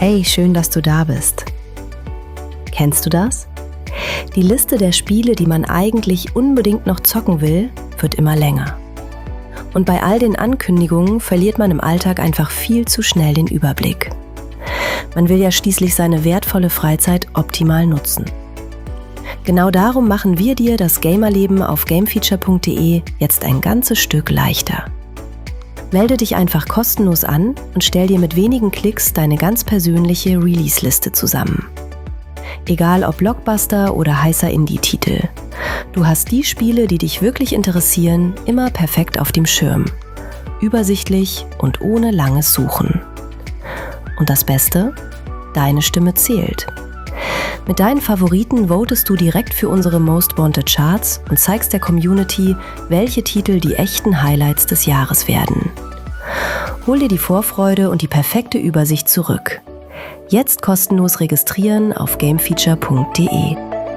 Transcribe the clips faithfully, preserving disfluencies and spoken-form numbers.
Hey, schön, dass du da bist. Kennst du das? Die Liste der Spiele, die man eigentlich unbedingt noch zocken will, wird immer länger. Und bei all den Ankündigungen verliert man im Alltag einfach viel zu schnell den Überblick. Man will ja schließlich seine wertvolle Freizeit optimal nutzen. Genau darum machen wir dir das Gamerleben auf gamefeature punkt de jetzt ein ganzes Stück leichter. Melde dich einfach kostenlos an und stell dir mit wenigen Klicks deine ganz persönliche Release-Liste zusammen. Egal ob Blockbuster oder heißer Indie-Titel. Du hast die Spiele, die dich wirklich interessieren, immer perfekt auf dem Schirm. Übersichtlich und ohne langes Suchen. Und das Beste? Deine Stimme zählt. Mit deinen Favoriten votest du direkt für unsere Most Wanted Charts und zeigst der Community, welche Titel die echten Highlights des Jahres werden. Hol dir die Vorfreude und die perfekte Übersicht zurück. Jetzt kostenlos registrieren auf gamefeature punkt de.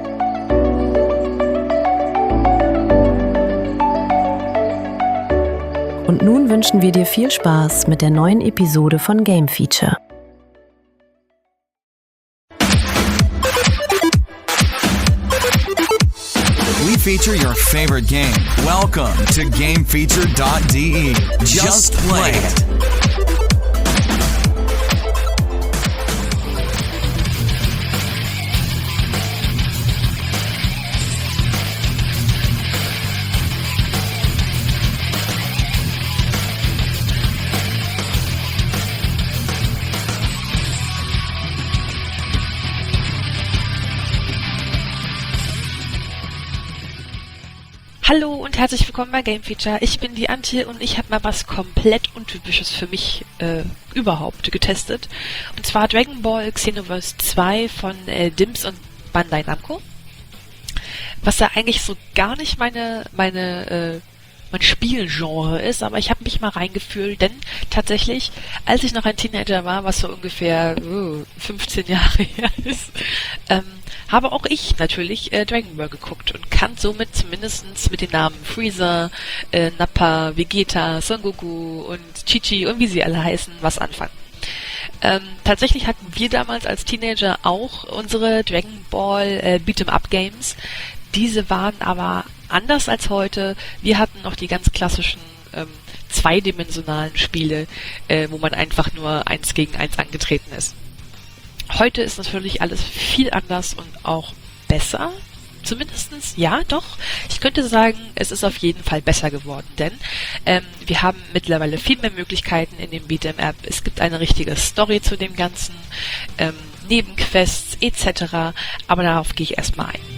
Und nun wünschen wir dir viel Spaß mit der neuen Episode von Game Feature. We feature your favorite game. Welcome to gamefeature dot de. Just play it. Hallo und herzlich willkommen bei Game Feature. Ich bin die Antje und ich habe mal was komplett Untypisches für mich äh, überhaupt getestet. Und zwar Dragon Ball Xenoverse zwei von äh, Dimps und Bandai Namco. Was ja eigentlich so gar nicht meine meine äh, mein Spielgenre ist, aber ich habe mich mal reingefühlt, denn tatsächlich, als ich noch ein Teenager war, was so ungefähr uh, fünfzehn Jahre her ist, ähm, habe auch ich natürlich äh, Dragon Ball geguckt und kann somit zumindest mit den Namen Freezer, äh, Nappa, Vegeta, Son Goku und Chi-Chi und wie sie alle heißen, was anfangen. Ähm, tatsächlich hatten wir damals als Teenager auch unsere Dragon Ball äh, Beat'em-up-Games. Diese waren aber anders als heute. Wir hatten noch die ganz klassischen ähm, zweidimensionalen Spiele, äh, wo man einfach nur eins gegen eins angetreten ist. Heute ist natürlich alles viel anders und auch besser. Zumindestens, ja, doch. Ich könnte sagen, es ist auf jeden Fall besser geworden, denn ähm, wir haben mittlerweile viel mehr Möglichkeiten in dem Beat'em-up. Es gibt eine richtige Story zu dem Ganzen, ähm, Nebenquests et cetera. Aber darauf gehe ich erstmal ein.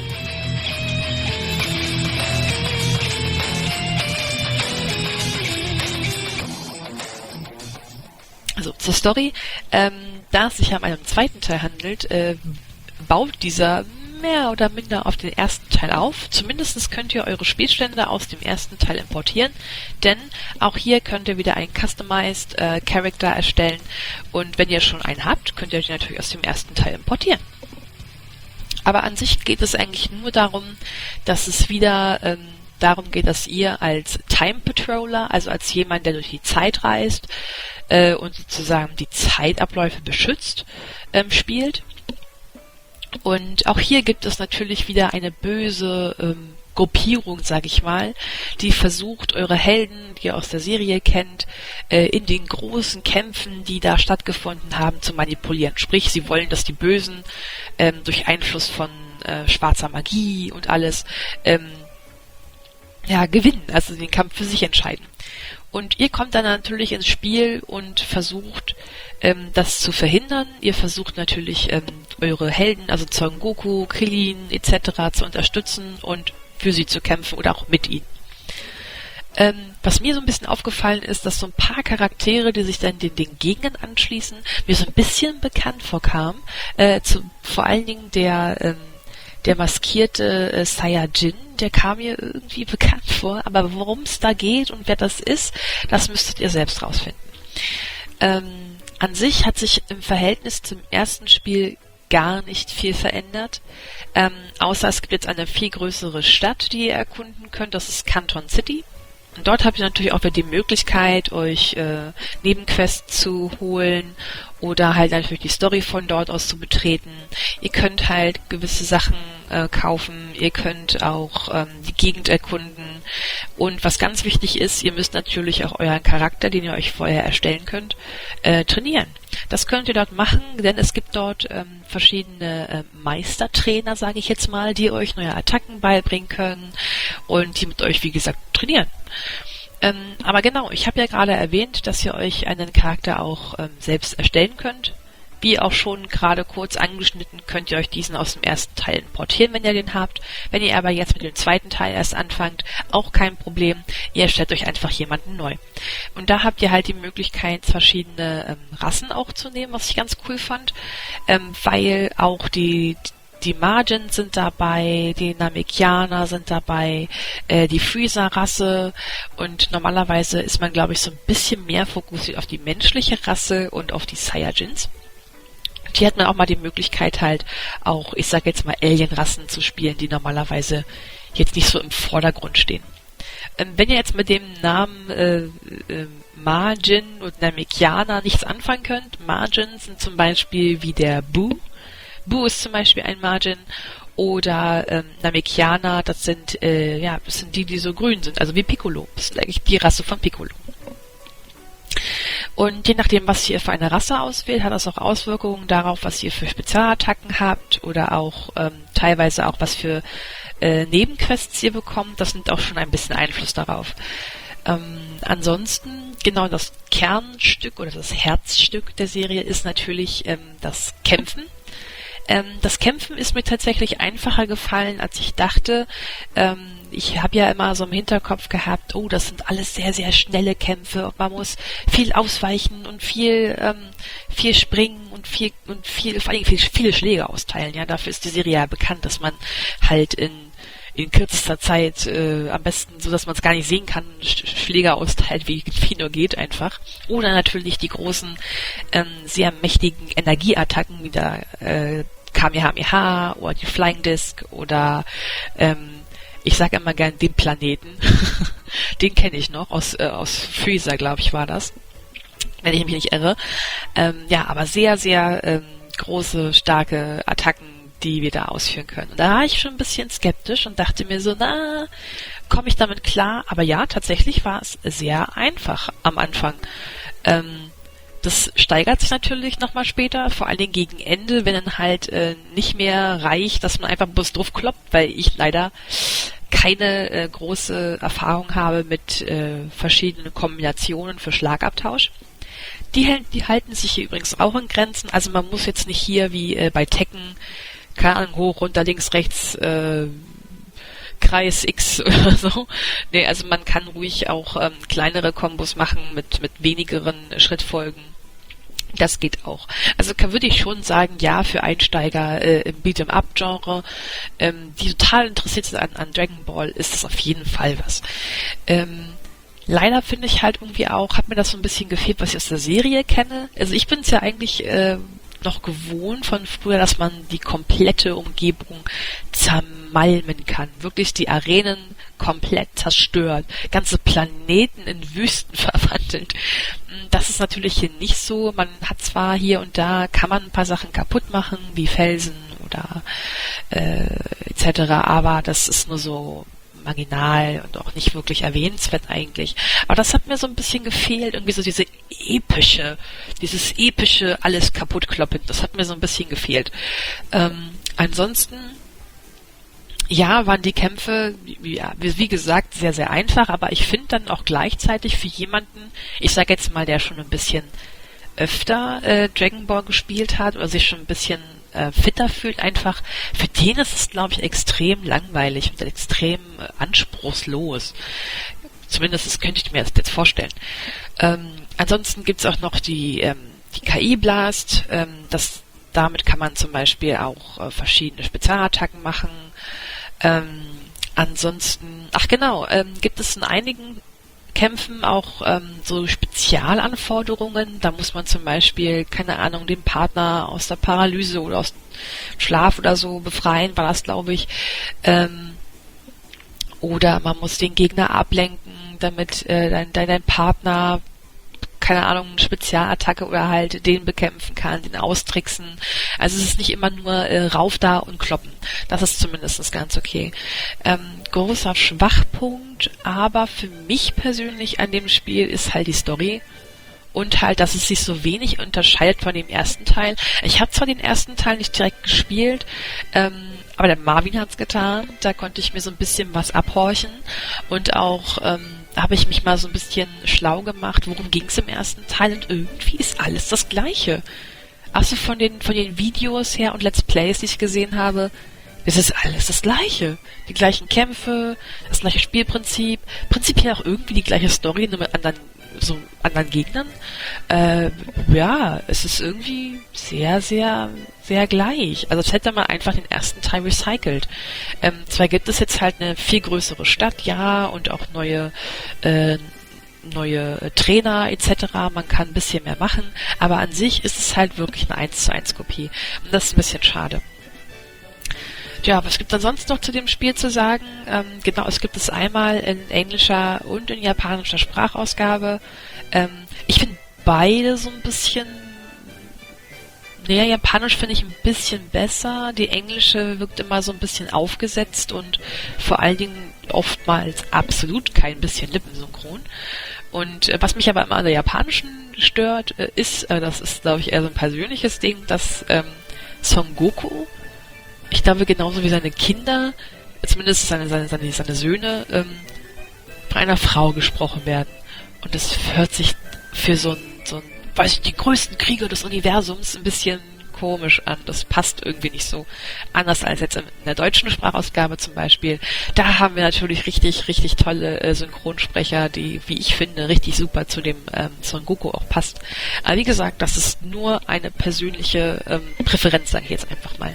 Also zur Story. Ähm, da es sich um einen zweiten Teil handelt, äh, baut dieser mehr oder minder auf den ersten Teil auf. Zumindest könnt ihr eure Spielstände aus dem ersten Teil importieren, denn auch hier könnt ihr wieder einen Customized äh, Character erstellen und wenn ihr schon einen habt, könnt ihr den natürlich aus dem ersten Teil importieren. Aber an sich geht es eigentlich nur darum, dass es wieder ähm, darum geht, dass ihr als Time Patroller, also als jemand, der durch die Zeit reist äh, und sozusagen die Zeitabläufe beschützt, ähm, spielt. Und auch hier gibt es natürlich wieder eine böse ähm, Gruppierung, sag ich mal, die versucht, eure Helden, die ihr aus der Serie kennt, äh, in den großen Kämpfen, die da stattgefunden haben, zu manipulieren. Sprich, sie wollen, dass die Bösen ähm, durch Einfluss von äh, schwarzer Magie und alles ähm, ja, gewinnen, also den Kampf für sich entscheiden. Und ihr kommt dann natürlich ins Spiel und versucht, ähm, das zu verhindern. Ihr versucht natürlich, ähm, eure Helden, also Son Goku, Krillin et cetera zu unterstützen und für sie zu kämpfen oder auch mit ihnen. Ähm, was mir so ein bisschen aufgefallen ist, dass so ein paar Charaktere, die sich dann den, den Gegnern anschließen, mir so ein bisschen bekannt vorkamen. Äh, zu, vor allen Dingen der ähm, der maskierte äh, Saiyajin, der kam mir irgendwie bekannt vor, aber worum es da geht und wer das ist, das müsstet ihr selbst rausfinden. Ähm, an sich hat sich im Verhältnis zum ersten Spiel gar nicht viel verändert, ähm, außer es gibt jetzt eine viel größere Stadt, die ihr erkunden könnt, das ist Canton City. Und dort habt ihr natürlich auch wieder die Möglichkeit, euch äh, Nebenquests zu holen oder halt natürlich die Story von dort aus zu betreten. Ihr könnt halt gewisse Sachen äh, kaufen, ihr könnt auch ähm, die Gegend erkunden. Und was ganz wichtig ist, ihr müsst natürlich auch euren Charakter, den ihr euch vorher erstellen könnt, äh, trainieren. Das könnt ihr dort machen, denn es gibt dort ähm, verschiedene äh, Meistertrainer, sage ich jetzt mal, die euch neue Attacken beibringen können und die mit euch, wie gesagt, trainieren. Ähm, aber genau, ich habe ja gerade erwähnt, dass ihr euch einen Charakter auch ähm, selbst erstellen könnt. Wie auch schon gerade kurz angeschnitten, könnt ihr euch diesen aus dem ersten Teil importieren, wenn ihr den habt. Wenn ihr aber jetzt mit dem zweiten Teil erst anfangt, auch kein Problem. Ihr erstellt euch einfach jemanden neu. Und da habt ihr halt die Möglichkeit, verschiedene ähm, Rassen auch zu nehmen, was ich ganz cool fand, ähm, weil auch die Die Margins sind dabei, die Namekianer sind dabei, äh, die Freezer-Rasse und normalerweise ist man, glaube ich, so ein bisschen mehr fokussiert auf die menschliche Rasse und auf die Saiyajins. Hier hat man auch mal die Möglichkeit halt auch, ich sage jetzt mal, Alien-Rassen zu spielen, die normalerweise jetzt nicht so im Vordergrund stehen. Ähm, wenn ihr jetzt mit dem Namen äh, äh, Margin und Namekianer nichts anfangen könnt, Margins sind zum Beispiel wie der Buu. Buu ist zum Beispiel ein Margin oder ähm, Namekianer, das sind äh, ja, das sind die, die so grün sind, also wie Piccolo. Das ist eigentlich die Rasse von Piccolo. Und je nachdem, was ihr für eine Rasse auswählt, hat das auch Auswirkungen darauf, was ihr für Spezialattacken habt oder auch ähm, teilweise auch was für äh, Nebenquests ihr bekommt. Das nimmt auch schon ein bisschen Einfluss darauf. Ähm, ansonsten, genau das Kernstück oder das Herzstück der Serie ist natürlich ähm, das Kämpfen. Ähm, das Kämpfen ist mir tatsächlich einfacher gefallen, als ich dachte. Ähm, ich habe ja immer so im Hinterkopf gehabt, oh, das sind alles sehr, sehr schnelle Kämpfe und man muss viel ausweichen und viel, ähm, viel springen und viel, und viel, vor allem viel, viele Schläge austeilen. Ja, dafür ist die Serie ja bekannt, dass man halt in in kürzester Zeit, äh, am besten so, dass man es gar nicht sehen kann, Sch- Schläge austeilt, wie, wie nur geht einfach. Oder natürlich die großen, ähm, sehr mächtigen Energieattacken, wie der äh, Kamehameha oder die Flying Disc oder ähm, ich sage immer gern den Planeten. Den kenne ich noch, aus, äh, aus Freezer, glaube ich, war das. Wenn ich mich nicht irre. Ähm, ja, aber sehr, sehr ähm, große, starke Attacken, die wir da ausführen können. Und da war ich schon ein bisschen skeptisch und dachte mir so, na, komme ich damit klar? Aber ja, tatsächlich war es sehr einfach am Anfang. Ähm, das steigert sich natürlich nochmal später, vor allen Dingen gegen Ende, wenn dann halt äh, nicht mehr reicht, dass man einfach bloß drauf kloppt, weil ich leider keine äh, große Erfahrung habe mit äh, verschiedenen Kombinationen für Schlagabtausch. Die, die halten sich hier übrigens auch in Grenzen, also man muss jetzt nicht hier wie äh, bei Tekken, keine Ahnung, hoch, runter, links, rechts, äh, Kreis X oder so. Nee, also man kann ruhig auch ähm, kleinere Kombos machen mit, mit wenigeren Schrittfolgen. Das geht auch. Also kann, würde ich schon sagen, ja, für Einsteiger äh, im Beat'em-up-Genre, ähm, die total interessiert sind an, an Dragon Ball, ist das auf jeden Fall was. Ähm, leider finde ich halt irgendwie auch, hat mir das so ein bisschen gefehlt, was ich aus der Serie kenne. Also ich bin es ja eigentlich äh, noch gewohnt von früher, dass man die komplette Umgebung zermalmen kann. Wirklich die Arenen komplett zerstört. Ganze Planeten in Wüsten verwandelt. Das ist natürlich hier nicht so. Man hat zwar hier und da, kann man ein paar Sachen kaputt machen, wie Felsen oder äh, et cetera, aber das ist nur so marginal und auch nicht wirklich erwähnenswert eigentlich. Aber das hat mir so ein bisschen gefehlt, irgendwie so diese epische, dieses epische alles kaputt kloppen, das hat mir so ein bisschen gefehlt. Ähm, ansonsten, ja, waren die Kämpfe, ja, wie gesagt, sehr, sehr einfach, aber ich finde dann auch gleichzeitig für jemanden, ich sage jetzt mal, der schon ein bisschen öfter äh, Dragon Ball gespielt hat oder sich schon ein bisschen äh, fitter fühlt, einfach, für den ist es, glaube ich, extrem langweilig und extrem äh, anspruchslos. Zumindest das könnte ich mir das jetzt vorstellen. Ähm, ansonsten gibt's auch noch die, ähm, die K I-Blast. Ähm, das, damit kann man zum Beispiel auch äh, verschiedene Spezialattacken machen. Ähm, ansonsten, ach genau, ähm, gibt es in einigen Kämpfen auch ähm, so Spezialanforderungen. Da muss man zum Beispiel, keine Ahnung, den Partner aus der Paralyse oder aus Schlaf oder so befreien, war das, glaube ich. Ähm, oder man muss den Gegner ablenken, damit äh, dein, dein, dein Partner, keine Ahnung, eine Spezialattacke oder halt den bekämpfen kann, den austricksen. Also es ist nicht immer nur äh, rauf da und kloppen. Das ist zumindest ganz okay. Ähm, großer Schwachpunkt, aber für mich persönlich an dem Spiel ist halt die Story. Und halt, dass es sich so wenig unterscheidet von dem ersten Teil. Ich habe zwar den ersten Teil nicht direkt gespielt, ähm, aber der Marvin hat's getan. Da konnte ich mir so ein bisschen was abhorchen. Und auch ähm, habe ich mich mal so ein bisschen schlau gemacht, worum ging's im ersten Teil. Und irgendwie ist alles das Gleiche. Also von den, von den Videos her und Let's Plays, die ich gesehen habe, es ist alles das Gleiche. Die gleichen Kämpfe, das gleiche Spielprinzip, prinzipiell auch irgendwie die gleiche Story, nur mit anderen so anderen Gegnern. Äh, ja, es ist irgendwie sehr, sehr, sehr gleich. Also es hätte man einfach den ersten Teil recycelt. Ähm, zwar gibt es jetzt halt eine viel größere Stadt, ja, und auch neue äh, neue Trainer et cetera. Man kann ein bisschen mehr machen, aber an sich ist es halt wirklich eine eins zu eins Kopie. Und das ist ein bisschen schade. Ja, was gibt es sonst noch zu dem Spiel zu sagen? Ähm, genau, es gibt es einmal in englischer und in japanischer Sprachausgabe. Ähm, ich finde beide so ein bisschen... Naja, japanisch finde ich ein bisschen besser. Die englische wirkt immer so ein bisschen aufgesetzt und vor allen Dingen oftmals absolut kein bisschen lippensynchron. Und äh, was mich aber immer an der japanischen stört, äh, ist, äh, das ist, glaube ich, eher so ein persönliches Ding, dass ähm, Son Goku, ich glaube, genauso wie seine Kinder, zumindest seine, seine, seine, seine Söhne, ähm, von einer Frau gesprochen werden. Und das hört sich für so ein, so ein, weiß ich, die größten Krieger des Universums ein bisschen komisch an. Das passt irgendwie nicht so. Anders als jetzt in der deutschen Sprachausgabe zum Beispiel. Da haben wir natürlich richtig, richtig tolle äh, Synchronsprecher, die, wie ich finde, richtig super zu dem ähm, Son Goku auch passt. Aber wie gesagt, das ist nur eine persönliche ähm, Präferenz, sage ich jetzt einfach mal.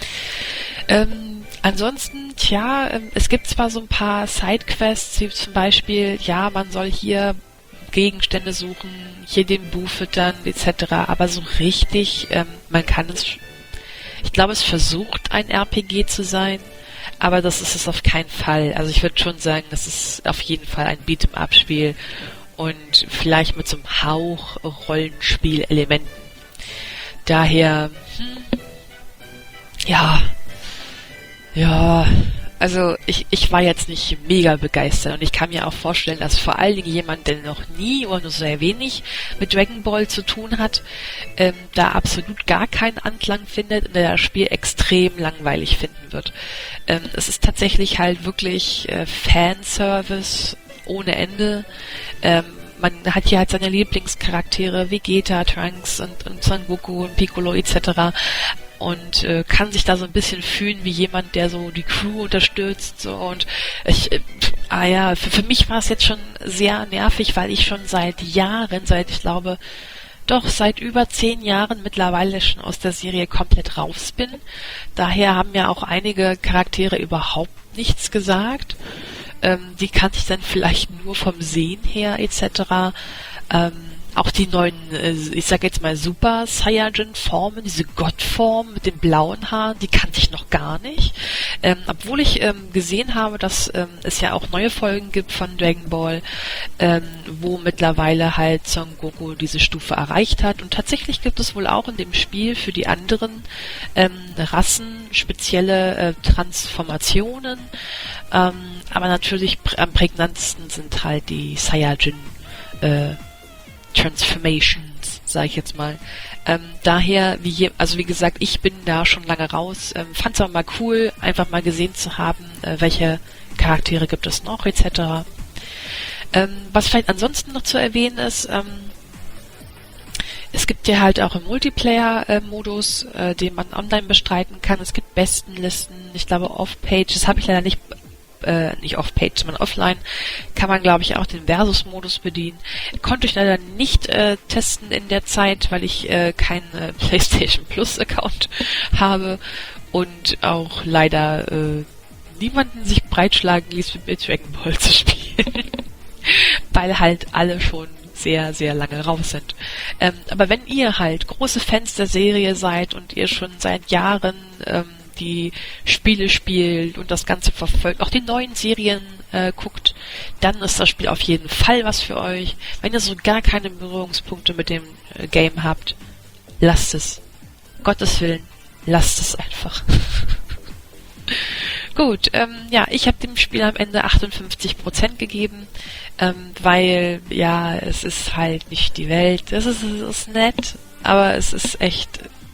Ähm, ansonsten, tja, ähm, es gibt zwar so ein paar Sidequests, wie zum Beispiel, ja, man soll hier Gegenstände suchen, hier den Bu füttern, et cetera, aber so richtig, ähm, man kann es, ich glaube, es versucht, ein R P G zu sein, aber das ist es auf keinen Fall. Also ich würde schon sagen, es ist auf jeden Fall ein Beat'em-up-Spiel und vielleicht mit so einem Hauch Rollenspiel-Elementen. Daher, hm, ja, Ja, also ich, ich war jetzt nicht mega begeistert und ich kann mir auch vorstellen, dass vor allen Dingen jemand, der noch nie oder nur sehr wenig mit Dragon Ball zu tun hat, ähm, da absolut gar keinen Anklang findet und der das Spiel extrem langweilig finden wird. Ähm, es ist tatsächlich halt wirklich äh, Fanservice ohne Ende. Ähm, man hat hier halt seine Lieblingscharaktere, Vegeta, Trunks und, und Son Goku und Piccolo et cetera. Und äh, kann sich da so ein bisschen fühlen wie jemand, der so die Crew unterstützt. So. Und ich, äh, ah ja, für, für mich war es jetzt schon sehr nervig, weil ich schon seit Jahren, seit ich glaube, doch seit über zehn Jahren mittlerweile schon aus der Serie komplett raus bin. Daher haben ja auch einige Charaktere überhaupt nichts gesagt. Ähm, die kannte ich dann vielleicht nur vom Sehen her et cetera. Ähm, Auch die neuen, ich sag jetzt mal Super Saiyajin-Formen, diese Gottform mit den blauen Haaren, die kannte ich noch gar nicht. Ähm, obwohl ich ähm, gesehen habe, dass ähm, es ja auch neue Folgen gibt von Dragon Ball, ähm, wo mittlerweile halt Son Goku diese Stufe erreicht hat. Und tatsächlich gibt es wohl auch in dem Spiel für die anderen ähm, Rassen spezielle äh, Transformationen. Ähm, aber natürlich pr- am prägnantesten sind halt die Saiyajin äh, Transformations, sage ich jetzt mal. Ähm, daher, wie je, also wie gesagt, ich bin da schon lange raus. Ähm, Fand es aber mal cool, einfach mal gesehen zu haben, äh, welche Charaktere gibt es noch, et cetera. Ähm, was vielleicht ansonsten noch zu erwähnen ist, ähm, es gibt ja halt auch im Multiplayer-Modus, äh, den man online bestreiten kann. Es gibt Bestenlisten, ich glaube Off-Page, das habe ich leider nicht Äh, nicht off-page, sondern offline, kann man, glaube ich, auch den Versus-Modus bedienen. Konnte ich leider nicht äh, testen in der Zeit, weil ich äh, keinen äh, PlayStation Plus-Account habe und auch leider äh, niemanden sich breitschlagen ließ, mit Dragon Ball zu spielen. Weil halt alle schon sehr, sehr lange raus sind. Ähm, aber wenn ihr halt große Fans der Serie seid und ihr schon seit Jahren ähm, die Spiele spielt und das Ganze verfolgt, auch die neuen Serien äh, guckt, dann ist das Spiel auf jeden Fall was für euch. Wenn ihr so gar keine Berührungspunkte mit dem äh, Game habt, lasst es. Gottes Willen, lasst es einfach. Gut, ähm, ja, ich habe dem Spiel am Ende achtundfünfzig Prozent gegeben, ähm, weil, ja, es ist halt nicht die Welt. Es ist, es ist nett, aber es ist echt...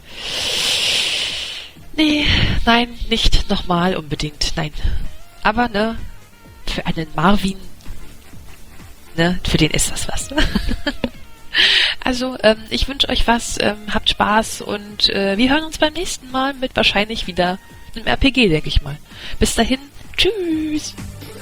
Nee, nein, nicht nochmal unbedingt, nein. Aber, ne, für einen Marvin, ne, für den ist das was. Also, ähm, ich wünsche euch was, ähm, habt Spaß und äh, wir hören uns beim nächsten Mal mit wahrscheinlich wieder einem R P G, denke ich mal. Bis dahin, tschüss!